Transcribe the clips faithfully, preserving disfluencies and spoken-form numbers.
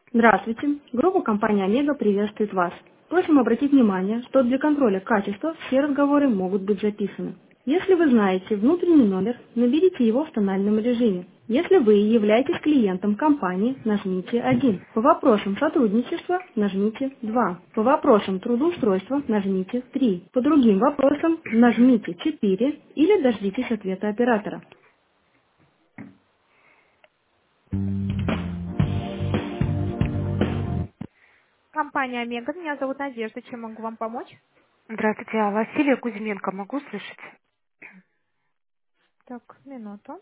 Здравствуйте. Группа компании «Омега» приветствует вас. Просим обратить внимание, что для контроля качества все разговоры могут быть записаны. Если вы знаете внутренний номер, наберите его в тональном режиме. Если вы являетесь клиентом компании, нажмите один. По вопросам сотрудничества нажмите два. По вопросам трудоустройства нажмите три. По другим вопросам нажмите четыре или дождитесь ответа оператора. Компания «Омега», меня зовут Надежда, чем могу вам помочь? Здравствуйте, а Василия Кузьменко могу слышать? Так, минуту.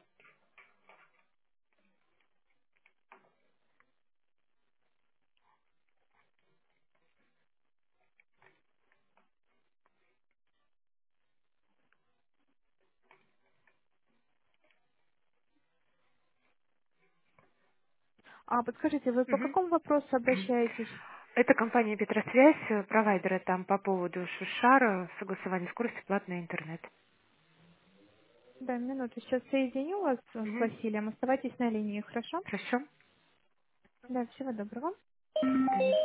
А подскажите, вы по Мгм. какому вопросу обращаетесь? Это компания Петросвязь, э, провайдеры там по поводу Шушара, согласования скорости платный интернет. Да, минуту. Сейчас соединю вас с Мгм. Василием. Оставайтесь на линии, хорошо? Хорошо. Да, всего доброго. Мгм.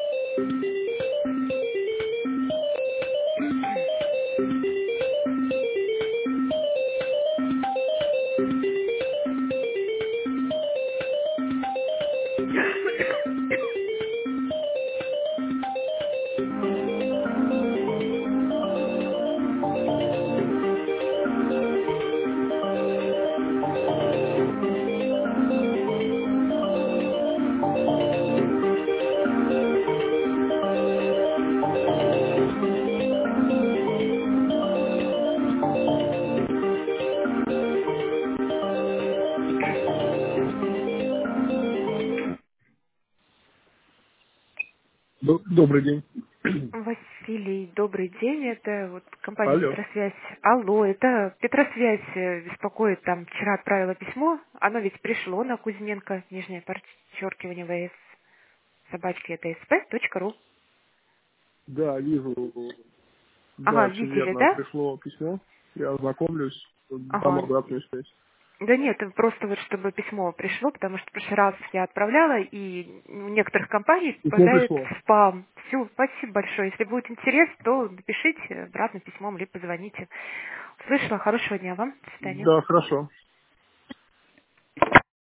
Д- Добрый день. Василий, добрый день. Это вот компания Алло. Петросвязь. Алло, это Петросвязь э, беспокоит. Там вчера отправила письмо. Оно ведь пришло на Кузьменко, нижнее подчеркивание ВС, собачки это sp.ру. Да, вижу. Ага, Да, все видели, верно. да? Пришло письмо. Я ознакомлюсь. Дам Ага. обратную связь. Да нет, просто вот чтобы письмо пришло, потому что в прошлый раз я отправляла, и у некоторых компаний Письмо попадает пришло. в спам. Все, спасибо большое. Если будет интерес, то напишите обратно письмом, либо позвоните. Слышала, хорошего дня вам. До свидания. Да, хорошо.